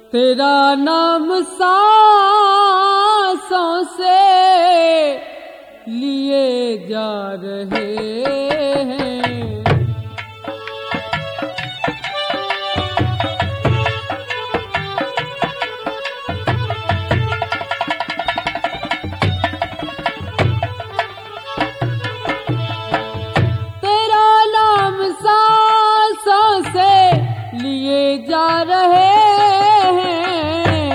तेरा नाम सांसों से लिए जा रहे हैं। तेरा नाम सांसों से लिए जा रहे हैं।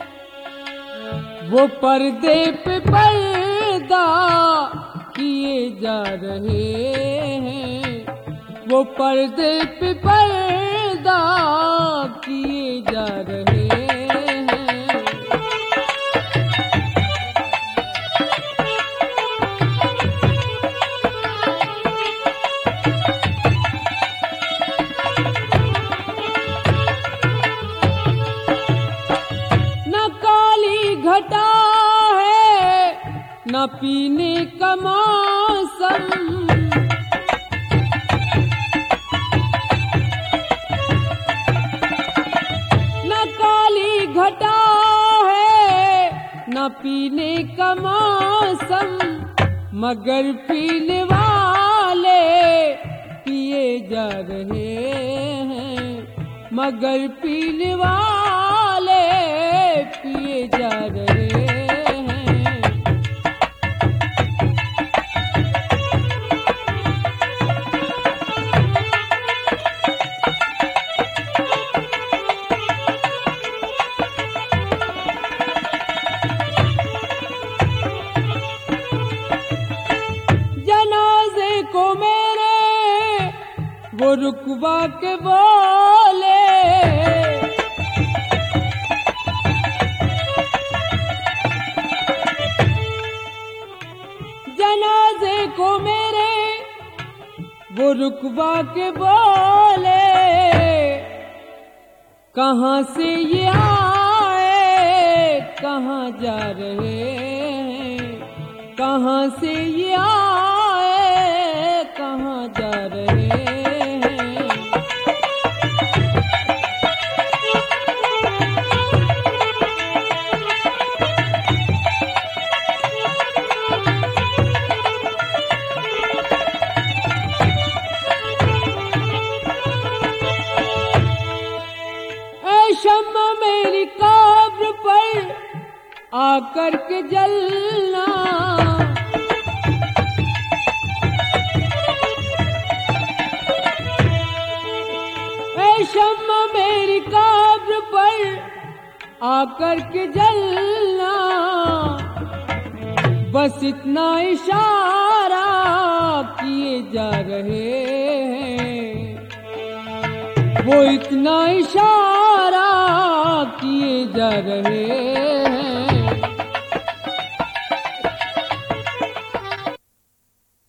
वो पर्दे पे पर्दा किए जा रहे हैं। वो पर्दे पे पर्दा किए जा रहे हैं। न काली घटा है न पीने का मौसम, न काली घटा है न पीने का मौसम, मगर पीने वाले पिए जा रहे हैं। मगर पीने वाले पिए जा रहे हैं। जनाजे को मेरे वो रुकवा के बोले, जनाजे को मेरे वो रुकवा के बोले, कहाँ से ये आए कहाँ जा रहे हैं। कहाँ से ये आए कहाँ जा रहे हैं। शम्मा मेरी कब्र पर आकर के जलना, ऐ शम्मा मेरी कब्र पर आकर के जलना। बस इतना इशारा किए जा रहे हैं। वो इतना इशारा किए जा रहे